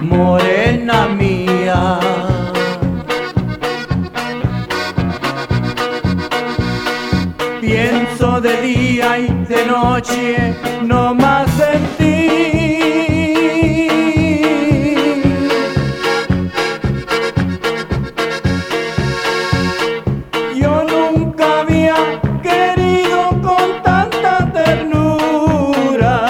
morena mía. Pienso de día y de noche, no más en ti. Yo nunca había querido con tanta ternura.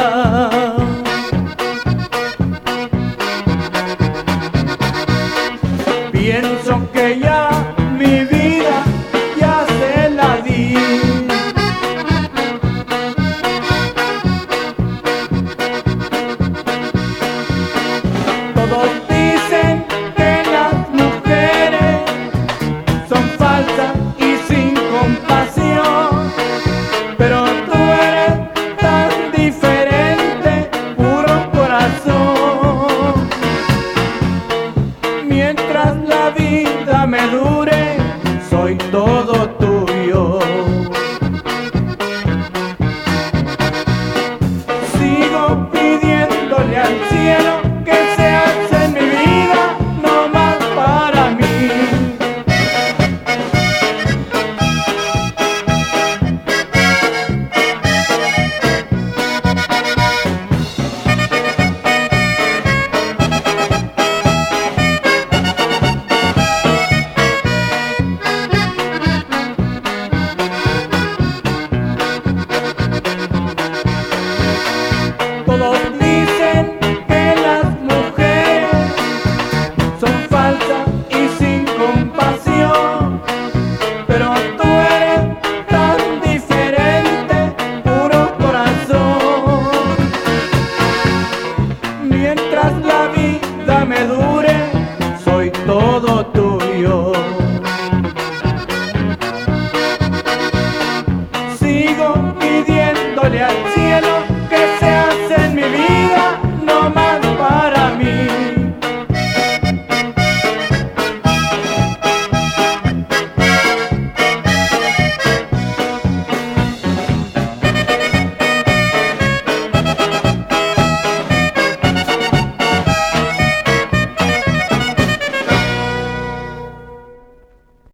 Pienso que ya mi vida ya se la di. Todos dicen que las mujeres son falsas y sin compasión, pero tú eres tan diferente, puro corazón. Mientras la vida me dure, soy todo tuyo. Sigo pidiéndole al cielo que seas en mi vida, no más para mí. Todos dicen que las mujeres son falsas y sin compasión, pero tú eres tan diferente, puro corazón. Mientras la vida me dure,